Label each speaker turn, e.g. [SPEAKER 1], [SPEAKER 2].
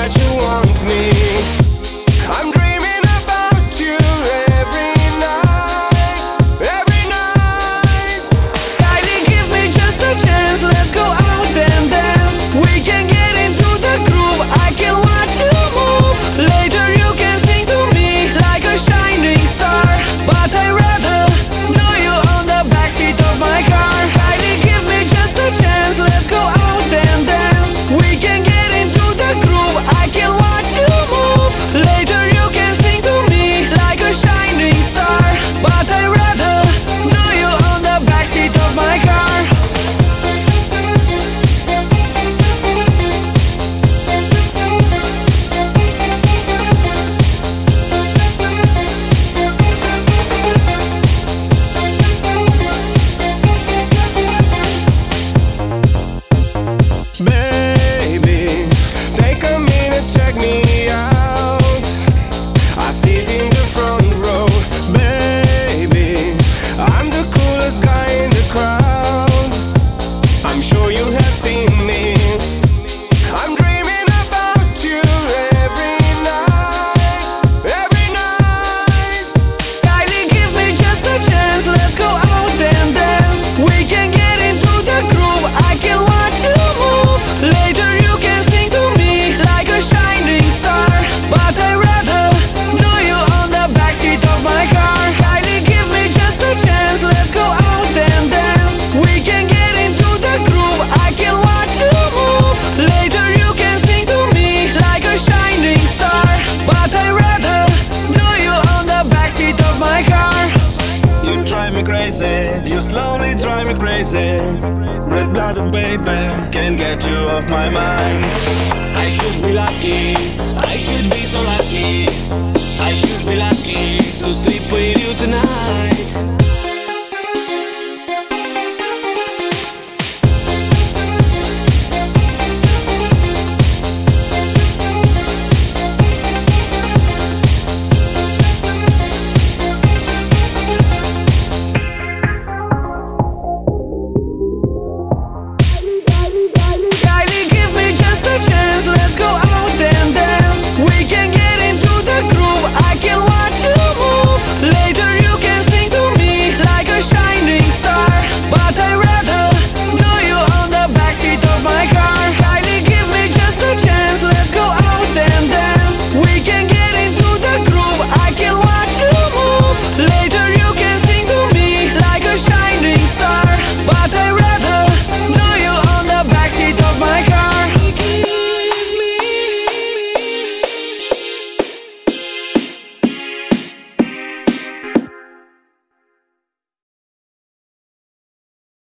[SPEAKER 1] that you want me. I'm dreaming about you every night, every night.
[SPEAKER 2] Kylie, give me just a chance, let's go out and dance. We can get into the groove, I can watch you move. Later you can sing to me like a shining star, but I'd rather know you on the backseat of my car. Kylie, give me just a chance, let's go out and dance. We can get into the groove, I can watch you move. Later you can sing to me like a shining star, but I'd rather know you on the backseat of my car.
[SPEAKER 1] Baby, take a minute, check me out. I sit in the front row. Baby, I'm the coolest guy in the crowd. I'm sure you have seen me. I'm dreaming about you every night, every night.
[SPEAKER 2] Kylie, give me just a chance, let's go out and dance. We can get into the groove, I can watch you move. Later you can sing to me like a shining star, but I'd rather know you on the backseat of my car. Kylie, give me just a chance, let's go out and dance. We can get into the groove, I can watch you move. Later you can sing to me like a shining star, but I'd rather know you on the backseat of my car.
[SPEAKER 1] You drive me crazy, you slowly drive me crazy. Red-blooded baby, can't get you off my mind.
[SPEAKER 2] I should be lucky, I should be so lucky.